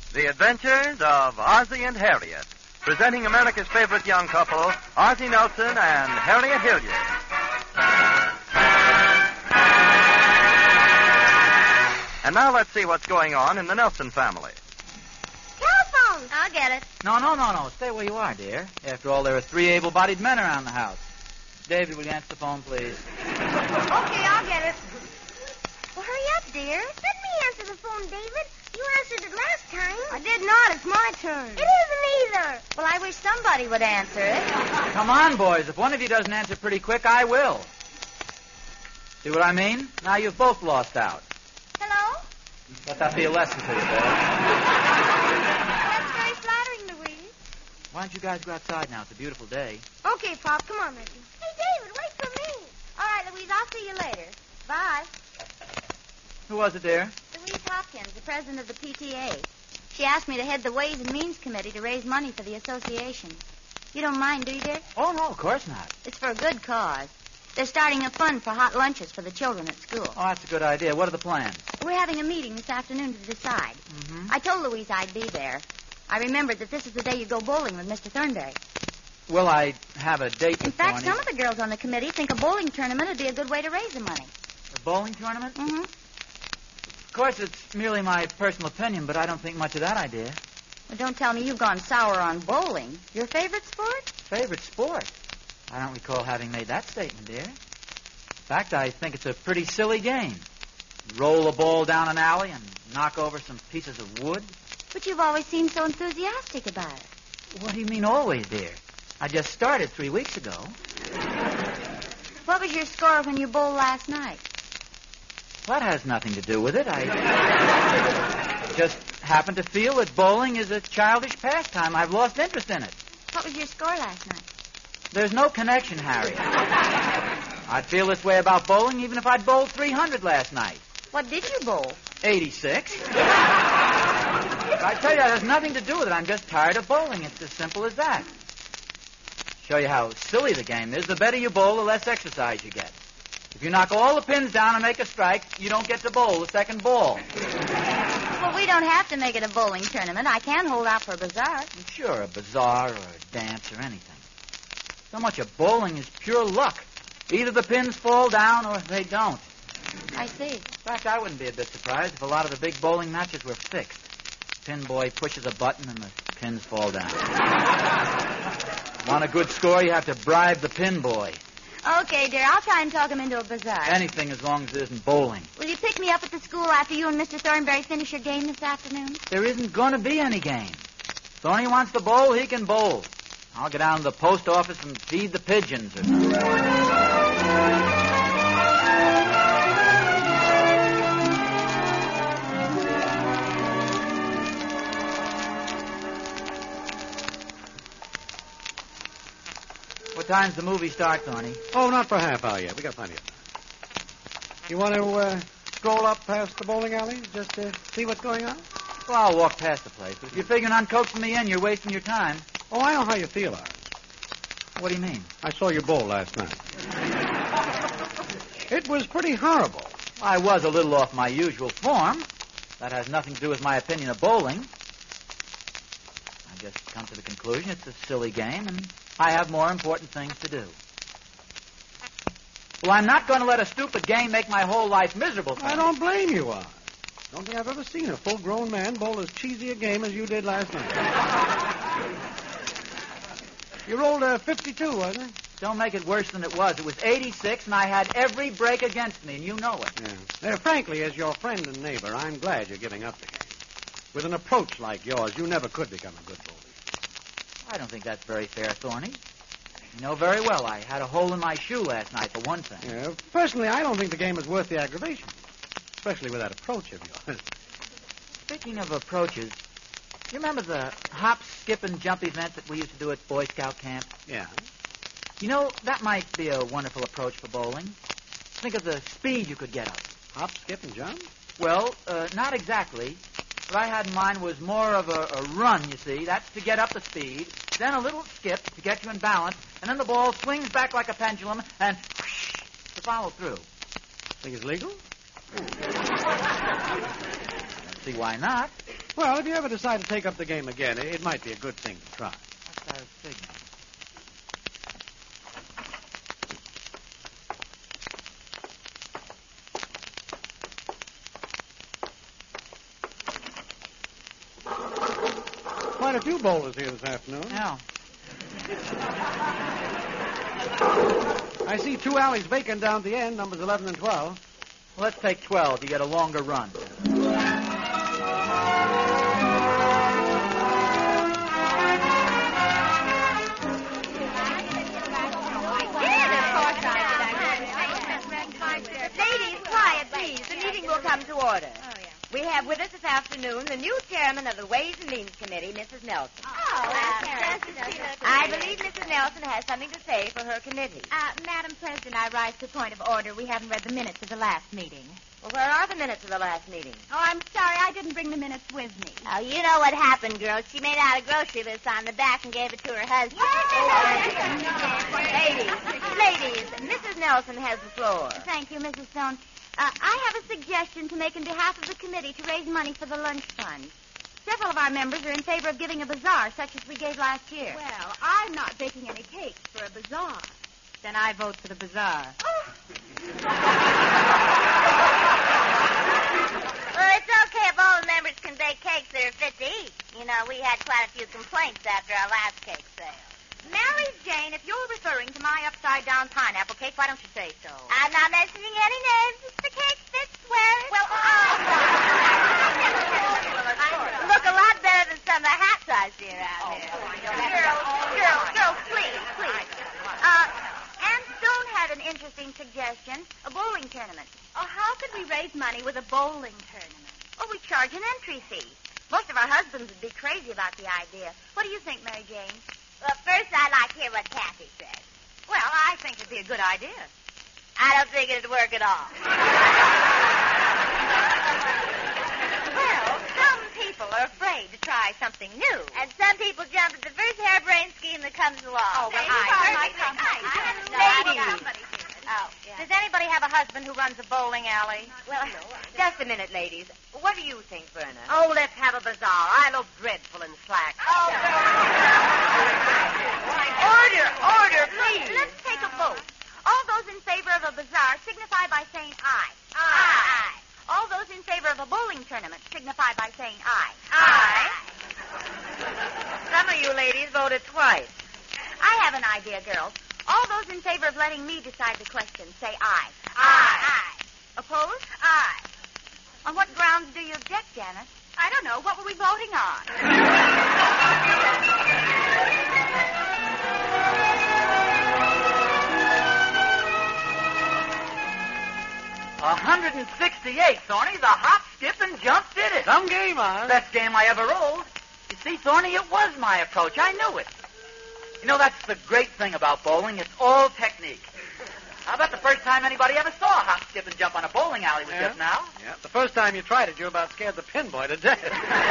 The Adventures of Ozzie and Harriet, presenting America's favorite young couple, Ozzie Nelson and Harriet Hilliard. And now let's see what's going on in the Nelson family. Telephone! I'll get it. No. Stay where you are, dear. After all, there are 3 able-bodied men around the house. David, will you answer the phone, please? Okay, I'll get it. Well, hurry up, dear. Let me answer the phone, David. You answered it last time. I did not. It's my turn. It isn't either. Well, I wish somebody would answer it. Come on, boys. If one of you doesn't answer pretty quick, I will. See what I mean? Now you've both lost out. Hello? Let that be a lesson to you, boys. That's very flattering, Louise. Why don't you guys go outside now? It's a beautiful day. Okay, Pop. Come on, Reggie. Hey, David, wait for me. All right, Louise, I'll see you later. Bye. Who was it, dear? Louise Hopkins, the president of the PTA. She asked me to head the Ways and Means Committee to raise money for the association. You don't mind, do you, dear? Oh, no, of course not. It's for a good cause. They're starting a fund for hot lunches for the children at school. Oh, that's a good idea. What are the plans? We're having a meeting this afternoon to decide. Mm-hmm. I told Louise I'd be there. I remembered that this is the day you go bowling with Mr. Thornberry. Well, I have a date In with fact, Thorny. some of the girls on the committee think a bowling tournament would be a good way to raise the money. A bowling tournament? Mm-hmm. Of course, it's merely my personal opinion, but I don't think much of that idea. Well, don't tell me you've gone sour on bowling. Your favorite sport? Favorite sport? I don't recall having made that statement, dear. In fact, I think it's a pretty silly game. Roll a ball down an alley and knock over some pieces of wood. But you've always seemed so enthusiastic about it. What do you mean always, dear? I just started 3 weeks ago. What was your score when you bowled last night? That has nothing to do with it. I just happen to feel that bowling is a childish pastime. I've lost interest in it. What was your score last night? There's no connection, Harry. I'd feel this way about bowling even if I'd bowled 300 last night. What did you bowl? 86. I tell you, that has nothing to do with it. I'm just tired of bowling. It's as simple as that. Show you how silly the game is. The better you bowl, the less exercise you get. If you knock all the pins down and make a strike, you don't get to bowl the second ball. Well, we don't have to make it a bowling tournament. I can hold out for a bazaar. Sure, a bazaar or a dance or anything. So much of bowling is pure luck. Either the pins fall down or they don't. I see. In fact, I wouldn't be a bit surprised if a lot of the big bowling matches were fixed. Pin boy pushes a button and the pins fall down. Want a good score, you have to bribe the pin boy. Okay, dear, I'll try and talk him into a bazaar. Anything as long as it isn't bowling. Will you pick me up at the school after you and Mr. Thornberry finish your game this afternoon? There isn't going to be any game. If Thorny wants to bowl, he can bowl. I'll go down to the post office and feed the pigeons or something. What time's the movie start, Thorny? Oh, not for a half hour yet. We got plenty of time. You want to stroll up past the bowling alley just to see what's going on? Well, I'll walk past the place. But if you're figuring on coaxing me in, you're wasting your time. Oh, I know how you feel, Art. What do you mean? I saw your bowl last night. It was pretty horrible. I was a little off my usual form. That has nothing to do with my opinion of bowling. I just come to the conclusion it's a silly game, and I have more important things to do. Well, I'm not going to let a stupid game make my whole life miserable. I don't blame you, Art. Don't think I've ever seen a full-grown man bowl as cheesy a game as you did last night. You rolled a 52, wasn't it? Don't make it worse than it was. It was 86, and I had every break against me, and you know it. Yeah. Frankly, as your friend and neighbor, I'm glad you're giving up the game. With an approach like yours, you never could become a good bowler. I don't think that's very fair, Thorny. You know very well I had a hole in my shoe last night, for one thing. Yeah, personally, I don't think the game is worth the aggravation, especially with that approach of yours. Speaking of approaches, you remember the hop, skip, and jump event that we used to do at Boy Scout camp? Yeah. You know, that might be a wonderful approach for bowling. Think of the speed you could get up. Hop, skip, and jump? Well, not exactly. What I had in mind was more of a run, you see. That's to get up the speed. Then a little skip to get you in balance. And then the ball swings back like a pendulum and whoosh, to follow through. Think it's legal? See why not? Well, if you ever decide to take up the game again, it might be a good thing to try. That's what I was figuring. Quite a few bowlers here this afternoon. Yeah. I see 2 alleys vacant down at the end, numbers 11 and 12. Well, let's take 12. You get a longer run. Ladies, quiet, please. The meeting will come to order. We have with us this afternoon the new chairman of the Ways and Means Committee, Mrs. Nelson. I believe Mrs. Nelson has something to say for her committee. Madam President, I rise to point of order. We haven't read the minutes of the last meeting. Well, where are the minutes of the last meeting? Oh, I'm sorry. I didn't bring the minutes with me. Oh, you know what happened, girls. She made out a grocery list on the back and gave it to her husband. Ladies, Mrs. Nelson has the floor. Thank you, Mrs. Stone. I have a suggestion to make in behalf of the committee to raise money for the lunch fund. Several of our members are in favor of giving a bazaar, such as we gave last year. Well, I'm not baking any cakes for a bazaar. Then I vote for the bazaar. Well, it's okay if all the members can bake cakes that are fit to eat. You know, we had quite a few complaints after our last cake sale. Mary Jane, if you're referring to my upside-down pineapple cake, why don't you say so? I'm not mentioning any names. It's the cake fits well. Well, look a lot better than some of the hats I see around here. Girls, please. Ann Stone had an interesting suggestion, a bowling tournament. Oh, how could we raise money with a bowling tournament? Oh, we charge an entry fee. Most of our husbands would be crazy about the idea. What do you think, Mary Jane? Well, first I'd like to hear what Kathy says. Well, I think it'd be a good idea. I don't think it'd work at all. Well, some people are afraid to try something new. And some people jump at the first harebrained scheme that comes along. Oh, well, Ladies. Oh, yeah. Does anybody have a husband who runs a bowling alley? Well, Just a minute, ladies. What do you think, Verna? Oh, let's have a bazaar. I look dreadful in slacks. Order, please. Let's take a vote. All those in favor of a bazaar signify by saying aye. Aye. All those in favor of a bowling tournament signify by saying aye. Aye. Some of you ladies voted twice. I have an idea, girls. All those in favor of letting me decide the question say aye. Aye. Opposed? Aye. On what grounds do you object, Janice? I don't know. What were we voting on? 168, Thorny. The hop, skip, and jump did it. Some game, Oz. Best game I ever rolled. You see, Thorny, it was my approach. I knew it. You know, that's the great thing about bowling. It's all technique. How about the first time anybody ever saw a hop, skip, and jump on a bowling alley was just now? Yeah, the first time you tried it, you about scared the pinboy to death.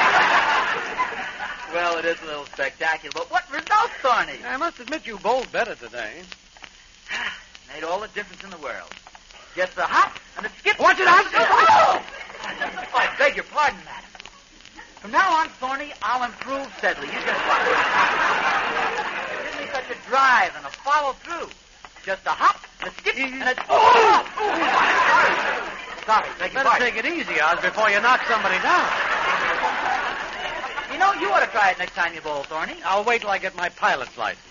Well, it is a little spectacular, but what results, Thorny? I must admit you bowled better today. Made all the difference in the world. Just the hop and the skip. Watch it out! Oh! Oh, I beg your pardon, madam. From now on, Thorny, I'll improve steadily. You just watch. Give me such a drive and a follow through. Just a hop, a skip, and a... Oh! Sorry, beg your Better pardon. take it easy, Oz, before you knock somebody down. You know, you ought to try it next time you bowl, Thorny. I'll wait till I get my pilot's license.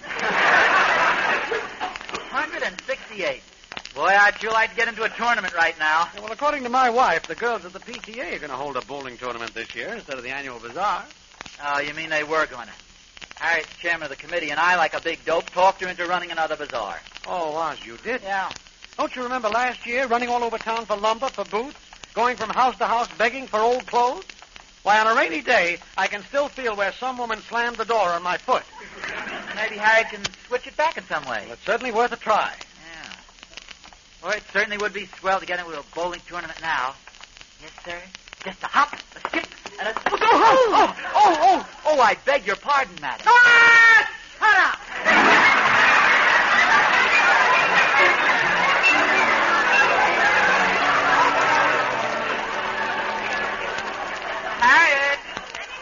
168. Boy, I'd sure like to get into a tournament right now. Yeah, well, according to my wife, the girls at the PTA are going to hold a bowling tournament this year instead of the annual bazaar. Oh, you mean they were going to? Harriet's chairman of the committee, and I, like a big dope, talked her into running another bazaar. Oh, Oz, you did? Yeah. Don't you remember last year running all over town for lumber, for boots, going from house to house begging for old clothes? Why, on a rainy day, I can still feel where some woman slammed the door on my foot. Maybe Harriet can switch it back in some way. Well, it's certainly worth a try. Yeah. Well, it certainly would be swell to get into a bowling tournament now. Yes, sir. Just a hop, a skip, and a... Oh, I beg your pardon, madam. Ah! Shut up! Harriet!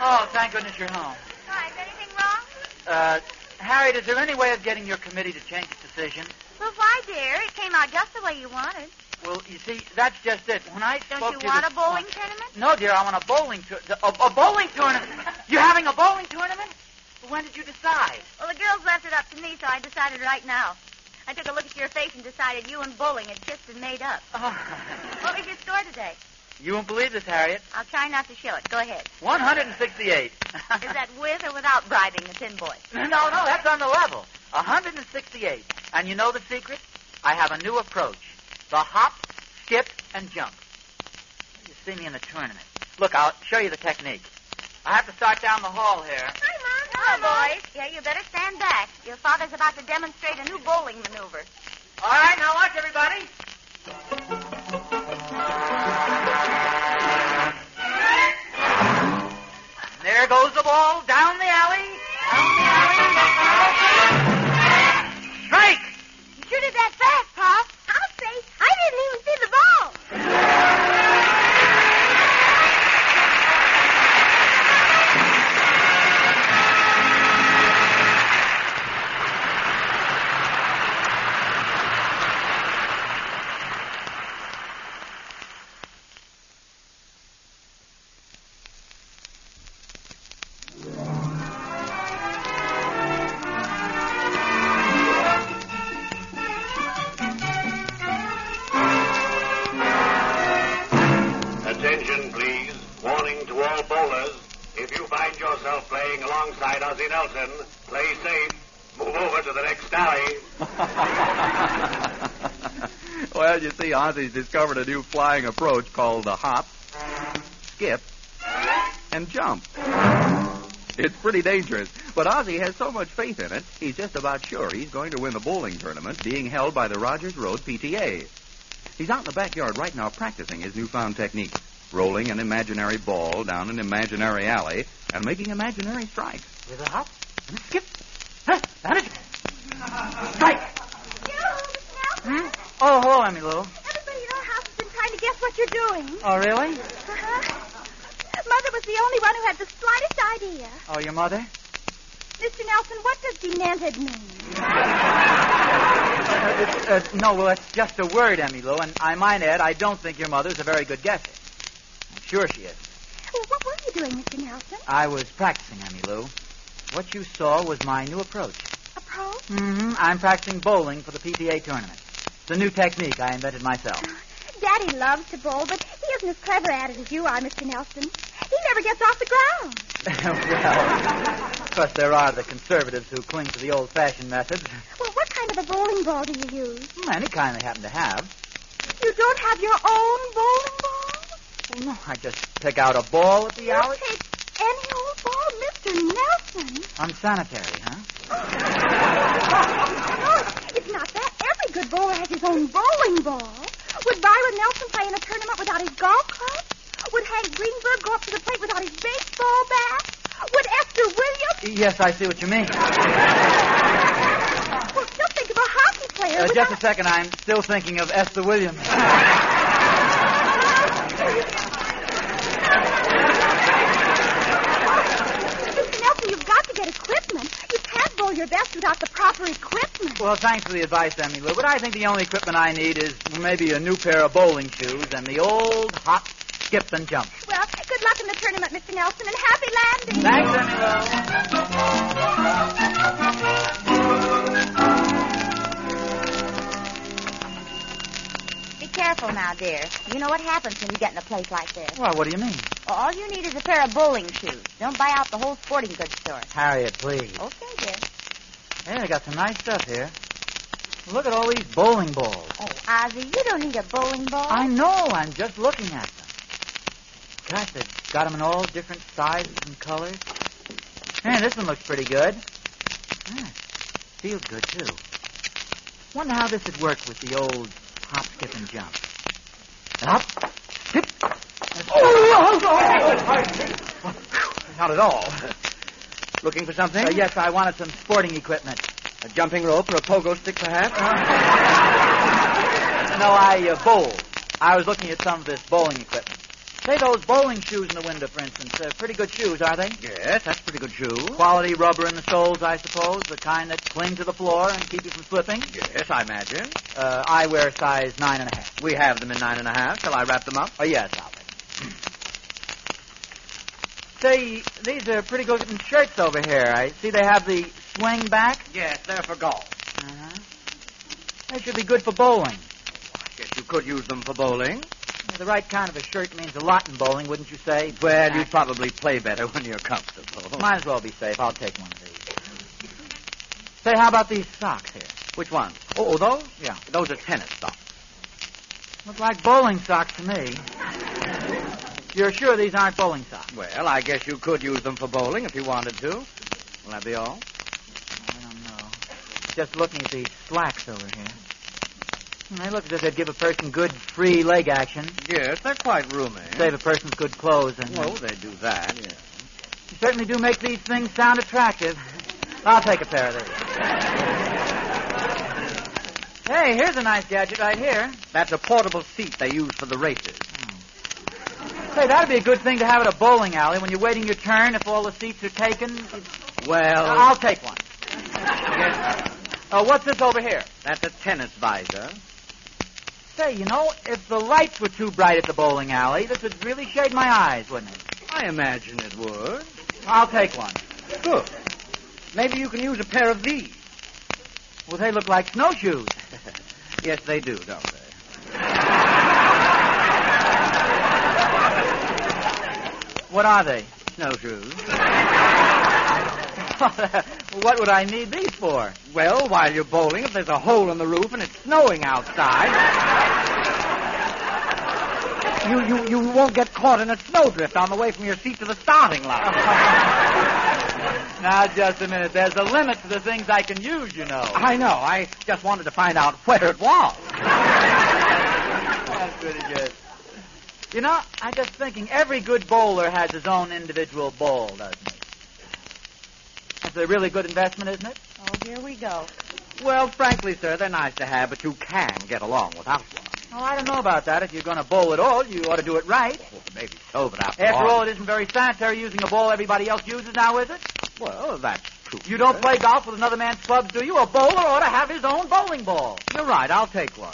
Oh, thank goodness you're home. Why, is anything wrong? Harriet, is there any way of getting your committee to change its decision? Well, why, dear? It came out just the way you wanted. Well, you see, that's just it. When I spoke Don't you to want this- a bowling tournament? No, dear, I want a bowling tournament. A bowling tournament? You're having a bowling tournament? Well, when did you decide? Well, the girls left it up to me, so I decided right now. I took a look at your face and decided you and bowling had kissed and made up. Oh. What was your score today? You won't believe this, Harriet. I'll try not to show it. Go ahead. 168. Is that with or without bribing the tin boy? No, that's on the level. 168. And you know the secret? I have a new approach. The hop, skip, and jump. You see me in the tournament. Look, I'll show you the technique. I have to start down the hall here. Hi, Mom. Hello, boys. Yeah, you better stand back. Your father's about to demonstrate a new bowling maneuver. All right, now watch, everybody. There goes the ball down the alley. Strike! You sure did that fast, Pop. I'll say I didn't even see the ball. Attention, please. Warning to all bowlers. If you find yourself playing alongside Ozzie Nelson, play safe. Move over to the next alley. Well, you see, Ozzie's discovered a new flying approach called the hop, skip, and jump. It's pretty dangerous, but Ozzie has so much faith in it, he's just about sure he's going to win the bowling tournament being held by the Rogers Road PTA. He's out in the backyard right now practicing his newfound technique, rolling an imaginary ball down an imaginary alley and making imaginary strikes. With a hop and a skip. Huh, that is. Strike! Oh, hello, Emmy Lou. Everybody in our house has been trying to guess what you're doing. Oh, really? Mother was the only one who had the slightest idea. Oh, your mother? Mr. Nelson, what does demented mean? No, well, it's just a word, Emmy Lou, and I might add, I don't think your mother's a very good guesser. I'm sure she is. Well, what were you doing, Mr. Nelson? I was practicing, Emmy Lou. What you saw was my new approach. Approach? Mm-hmm. I'm practicing bowling for the PTA tournament. It's a new technique I invented myself. Daddy loves to bowl, but he isn't as clever at it as you are, Mr. Nelson. He never gets off the ground. Well, of course, there are the conservatives who cling to the old-fashioned methods. Well, what kind of a bowling ball do you use? Any kind they happen to have. You don't have your own bowling ball? Well, no, I just pick out a ball at the You alley. take any old ball, Mr. Nelson. Unsanitary, huh? No, it's not that. Every good bowler has his own bowling ball. Would Byron Nelson play in a tournament without his golf club? Would Hank Greenberg go up to the plate without his baseball bat? Would Esther Williams? Yes, I see what you mean. Well, still think of a hockey player. Just a second. I'm still thinking of Esther Williams. Mr. Nelson, you've got to get equipment. You can't bowl your best without the proper equipment. Well, thanks for the advice, Emmy Lou, but I think the only equipment I need is maybe a new pair of bowling shoes and the old hop, skip, and jump. Well, good luck in the tournament, Mr. Nelson, and happy landing. Thanks, Emmy Be careful now, dear. You know what happens when you get in a place like this. Lou. Well, what do you mean? Well, all you need is a pair of bowling shoes. Don't buy out the whole sporting goods store. Harriet, please. Okay, dear. Hey, they got some nice stuff here. Look at all these bowling balls. Oh, Ozzie, you don't need a bowling ball. I know. I'm just looking at them. Gosh, they've got them in all different sizes and colors. Hey, this one looks pretty good. Feels good, too. Wonder how this would work with the old hop, skip, and jump. Hop, skip. Not at all. Looking for something? Yes, I wanted some sporting equipment. A jumping rope or a pogo stick, perhaps? No, I bowled. I was looking at some of this bowling equipment. Say, those bowling shoes in the window, for instance, pretty good shoes, are they? Yes, that's pretty good shoe. Quality rubber in the soles, I suppose, the kind that cling to the floor and keep you from slipping? Yes, I imagine. I wear size 9.5. We have them in 9.5. Shall I wrap them up? Oh, yes, I'll Say, these are pretty good-looking shirts over here. I see they have the swing back. Yes, they're for golf. Uh-huh. They should be good for bowling. I guess you could use them for bowling. The right kind of a shirt means a lot in bowling, wouldn't you say? Well, you'd probably play better when you're comfortable. Might as well be safe. I'll take one of these. Say, how about these socks here? Which ones? Oh, those? Yeah. Those are tennis socks. Look like bowling socks to me. You're sure these aren't bowling socks? Well, I guess you could use them for bowling if you wanted to. Will that be all? I don't know. Just looking at these slacks over here. They look as if they'd give a person good free leg action. Yes, they're quite roomy. Save a person's good clothes. And Oh, they do that. Yeah. You certainly do make these things sound attractive. I'll take a pair of these. Hey, here's a nice gadget right here. That's a portable seat they use for the races. Say, that'd be a good thing to have at a bowling alley when you're waiting your turn. If all the seats are taken, Well, I'll take one. Yes, What's this over here? that's a tennis visor. Say, you know, if the lights were too bright at the bowling alley, this would really shade my eyes, wouldn't it? I imagine it would. I'll take one. Good. Maybe you can use a pair of these. Well, they look like snowshoes. Yes, they do, don't they? What are they? Snowshoes. What would I need these for? Well, while you're bowling, if there's a hole in the roof and it's snowing outside, you won't get caught in a snowdrift on the way from your seat to the starting line. Now, just a minute. There's a limit to the things I can use, you know. I know. I just wanted to find out where it was. That's pretty good. You know, I'm just thinking every good bowler has his own individual ball, doesn't he? That's a really good investment, isn't it? Oh, here we go. Well, frankly, sir, they're nice to have, but you can get along without one. Oh, I don't know about that. If you're going to bowl at all, you ought to do it right. Well, maybe so, but after all, it isn't very sanitary using a ball everybody else uses now, is it? Well, that's true. You don't play golf with another man's clubs, do you? A bowler ought to have his own bowling ball. You're right. I'll take one.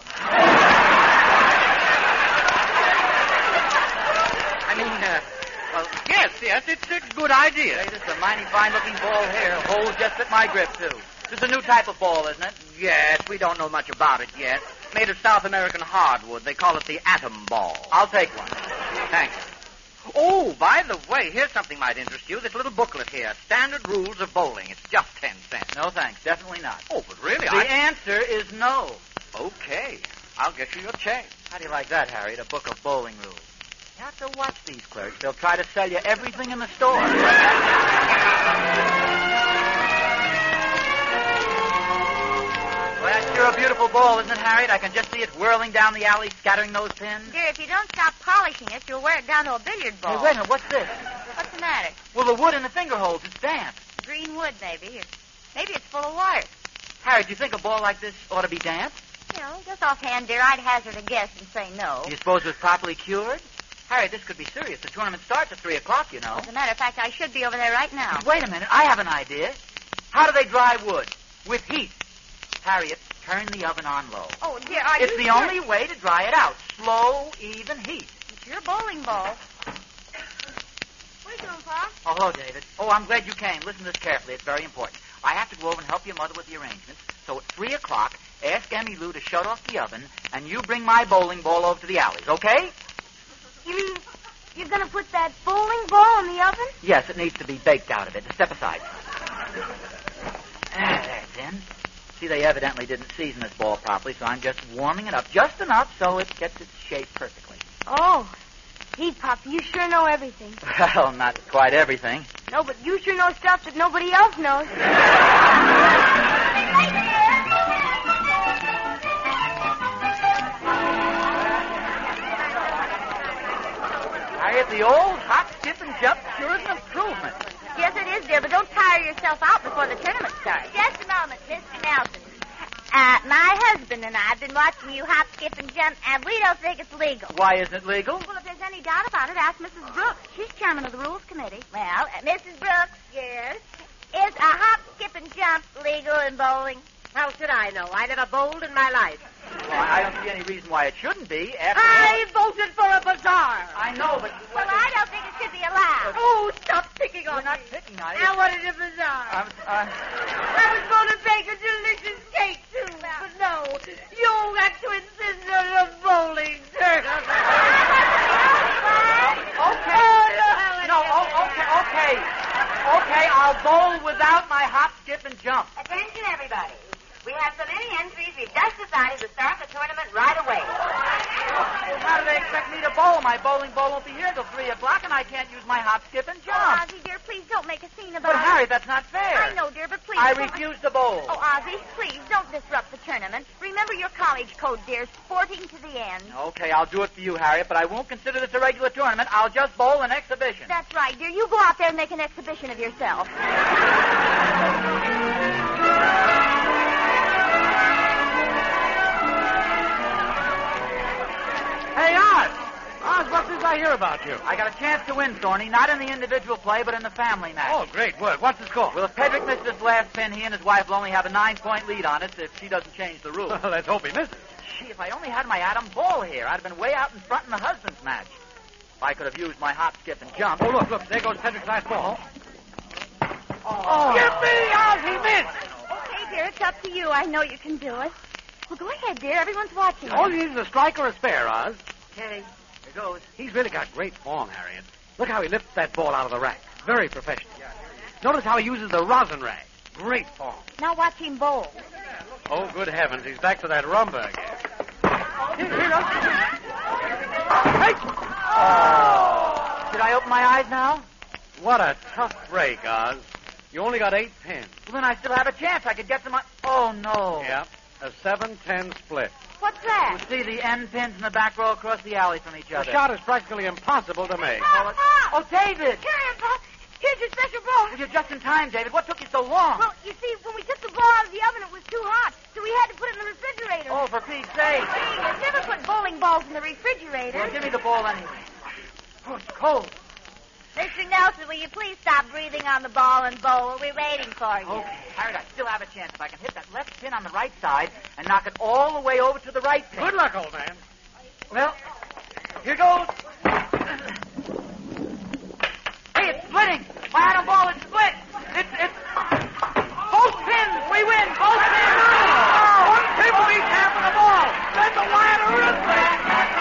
Yes, it's a good idea. Hey, this is a mighty fine-looking ball here. Holes just fit my grip, too. This is a new type of ball, isn't it? Yes, we don't know much about it yet. Made of South American hardwood. They call it the atom ball. I'll take one. Thanks. Oh, by the way, here's something might interest you. This little booklet here, Standard Rules of Bowling. It's just 10 cents. No, thanks. Definitely not. Oh, but really, The answer is no. Okay. I'll get you your change. How do you like that, Harriet? A book of bowling rules. You have to watch these clerks. They'll try to sell you everything in the store. Well, that's sure a beautiful ball, isn't it, Harriet? I can just see it whirling down the alley, scattering those pins. Dear, if you don't stop polishing it, you'll wear it down to a billiard ball. Hey, wait a minute. What's this? What's the matter? Well, the wood in the finger holes. It's damp. Green wood, maybe. Or maybe it's full of water. Harriet, do you think a ball like this ought to be damp? You know, just offhand, dear, I'd hazard a guess and say no. Do you suppose it was properly cured? Harriet, this could be serious. The tournament starts at 3 o'clock, you know. As a matter of fact, I should be over there right now. Wait a minute. I have an idea. How do they dry wood? With heat. Harriet, turn the oven on low. Oh, dear, are It's you the sure? only way to dry it out. Slow, even heat. It's your bowling ball. What are you doing, Pa? Oh, hello, David. Oh, I'm glad you came. Listen to this carefully. It's very important. I have to go over and help your mother with the arrangements. So at 3 o'clock, ask Emmy Lou to shut off the oven, and you bring my bowling ball over to the alleys, okay? You mean you're going to put that bowling ball in the oven? Yes, it needs to be baked out of it. Step aside. There it's in. See, they evidently didn't season this ball properly, so I'm just warming it up just enough so it gets its shape perfectly. Oh, gee, Pop, you sure know everything. Well, not quite everything. No, but you sure know stuff that nobody else knows. Harriet, the old hop, skip, and jump sure is an improvement. Yes, it is, dear, but don't tire yourself out before the tournament starts. Just a moment, Mr. Nelson. My husband and I have been watching you hop, skip, and jump, and we don't think it's legal. Why isn't it legal? Well, if there's any doubt about it, ask Mrs. Brooks. She's chairman of the Rules Committee. Well, Mrs. Brooks. Yes? Is a hop, skip, and jump legal in bowling? How should I know? I never bowled in my life. Well, I don't see any reason why it shouldn't be. I voted for a bazaar. I know, but... Well, I don't think it should be allowed. Oh, stop picking on We're not me. picking on you. Now, what is a bazaar? I was going to bake a delicious cake, too. But no, you got to insist on a bowling tournament. Okay, I'll bowl without my hop, skip, and jump. Attention, everybody. We have so many entries, we've just decided to start the tournament right away. Well, how do they expect me to bowl? My bowling ball won't be here till 3 o'clock, and I can't use my hop, skip, and jump. Oh, Ozzie, dear, please don't make a scene about But, it. Harry, that's not fair. I know, dear, but please. I don't- refuse to bowl. Oh, Ozzie, please, don't disrupt the tournament. Remember your college code, dear, sporting to the end. Okay, I'll do it for you, Harriet, but I won't consider this a regular tournament. I'll just bowl an exhibition. That's right, dear. You go out there and make an exhibition of yourself. Hey, Oz! Oz, what's this I hear about you? I got a chance to win, Thorny, not in the individual play, but in the family match. Oh, great work. What's the score? Well, if Pedrick misses this last pin, he and his wife will only have a 9-point lead on it if she doesn't change the rules. Let's hope he misses. Gee, if I only had my Adam ball here, I'd have been way out in front in the husband's match. If I could have used my hop, skip, and jump. Oh, look. There goes Pedrick's last ball. Oh. Give me, Oz! He missed! Okay, dear, it's up to you. I know you can do it. Well, go ahead, dear. Everyone's watching. All you need is a strike or a spare, Oz. Okay, here goes. He's really got great form, Harriet. Look how he lifts that ball out of the rack. Very professional. Notice how he uses the rosin rag. Great form. Now watch him bowl. Oh, good heavens. He's back to that rumba again. Hey! Should I open my eyes now? What a tough break, Oz. You only got 8 pins. Well, then I still have a chance. I could get some... Oh, no. Yeah, a 7-10 split. What's that? You see the end pins in the back row across the alley from each The other. shot is practically impossible to make. Oh, David! Here, Pop. Here's your special ball. Well, you're just in time, David. What took you so long? Well, you see, when we took the ball out of the oven, it was too hot, so we had to put it in the refrigerator. Oh, for Pete's sake. Hey, you never put bowling balls in the refrigerator. Well, give me the ball anyway. Oh, it's cold. Mr. Nelson, will you please stop breathing on the ball and bowl? We're waiting for you. Okay, Harriet, I still have a chance if I can hit that left pin on the right side and knock it all the way over to the right pin. Good luck, old man. Well, here goes. Hey, it's splitting. My atom ball is split. It's... Both pins. We win. Both pins. One pin will each half of the ball. Then the wire is back.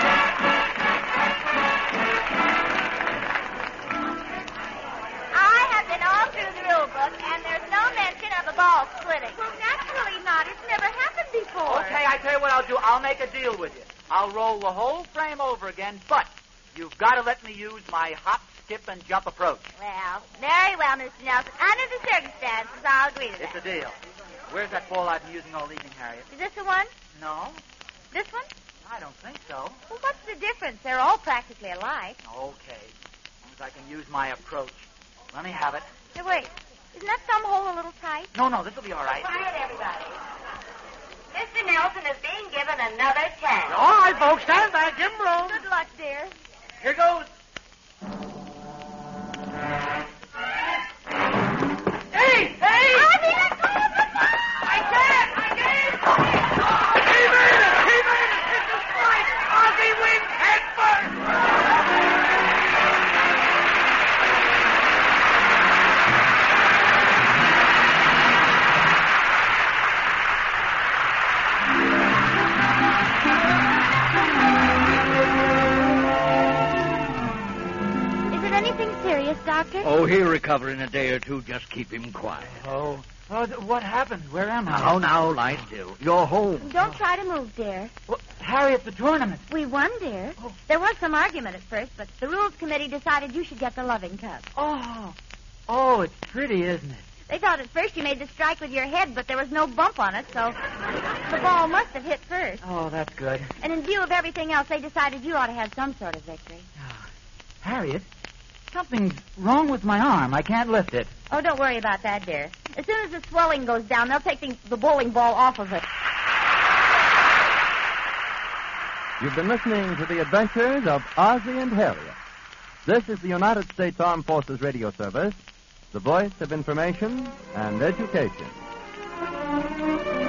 I have been all through the rule book, and there's no mention of a ball splitting. Well, naturally not. It's never happened before. Okay, I tell you what I'll do. I'll make a deal with you. I'll roll the whole frame over again, but you've got to let me use my hop, skip, and jump approach. Well, very well, Mr. Nelson. Under the circumstances, I'll agree to It's that. a deal. Where's that ball I've been using all evening, Harriet? Is this the one? No, This one? I don't think so. Well, what's the difference? They're all practically alike. Okay, as long as I can use my approach. Let me have it. Hey, wait. Isn't that thumb hole a little tight? No, this will be all right. Quiet, everybody. Mr. Nelson is being given another chance. All right, folks, stand back. Give him room. Good luck, dear. Here goes. Hey! Ozzie, let go of the ball! I can't! He made it! It's a strike! Ozzie wins head first! Is it anything serious, Doctor? Oh, he'll recover in a day or two. Just keep him quiet. Oh, what happened? Where am I? Now, lie still. You're home. Don't try to move, dear. Well, Harriet, the tournament. We won, dear. There was some argument at first, but the Rules Committee decided you should get the loving cup. Oh, it's pretty, isn't it? They thought at first you made the strike with your head, but there was no bump on it, so the ball must have hit first. Oh, that's good. And in view of everything else, they decided you ought to have some sort of victory. Harriet, something's wrong with my arm. I can't lift it. Oh, don't worry about that, dear. As soon as the swelling goes down, they'll take the bowling ball off of it. You've been listening to the adventures of Ozzie and Harriet. This is the United States Armed Forces Radio Service, the voice of information and education.